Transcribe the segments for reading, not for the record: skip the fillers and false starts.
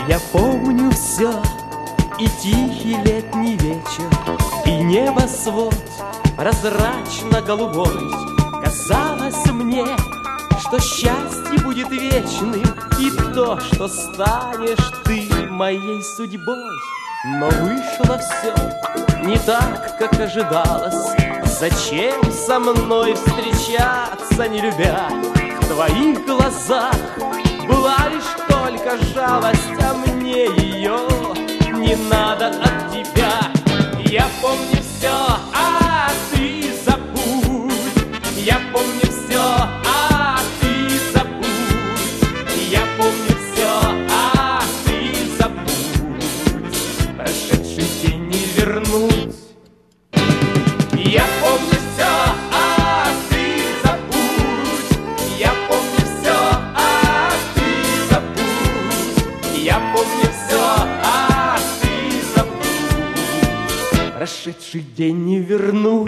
Я помню все, и тихий летний вечер, и небосвод прозрачно-голубой. Казалось мне, что счастье будет вечным, и то, что станешь ты моей судьбой. Но вышло все не так, как ожидалось. Зачем со мной встречаться, не любя? В твоих глазах была лишь только жалость, а мне ее не надо от тебя. Я помню все, а ты забудь. Я помню все, а ты забудь. Я помню все, а ты забудь. Прошедший день не вернуть. Я помню все, а ты забудь. Я помню все, а ты забудь. Я помню все, а ты забудь. Прошедший день не вернуть.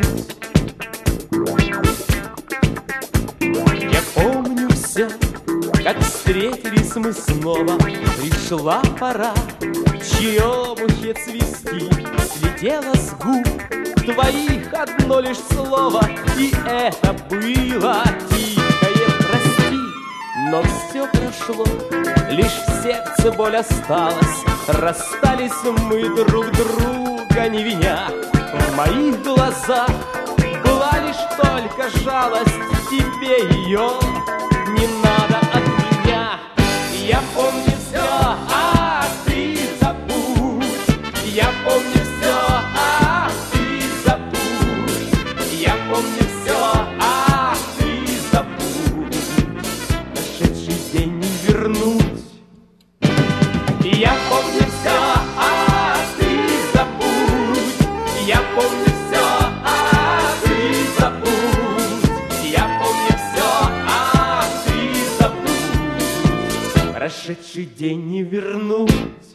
Я помню все, как встретились мы снова. Пришла пора черемухе цвести. Слетело с губ твоих одно лишь слово, и это было тихое «прости». Но все прошло, лишь в сердце боль осталась. Расстались мы друг друга не виня. В моих глазах была лишь только жалость, тебе ее не надо от меня. Я помню все, а ты забудь. Я помню все, а ты забудь. Я помню все, а ты забудь. Прошедший день не вернуть. Я помню все, а ты забудь. Я помню все, а ты забудь. Я помню все, а ты забудь. Прошедший день не вернуть.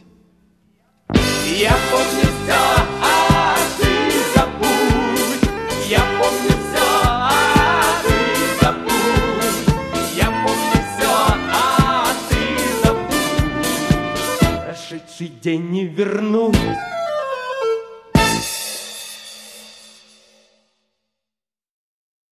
Я помню все, а ты забудь. Я помню все, а ты забудь. Я помню все, а ты забудь. Прошедший день не вернуть.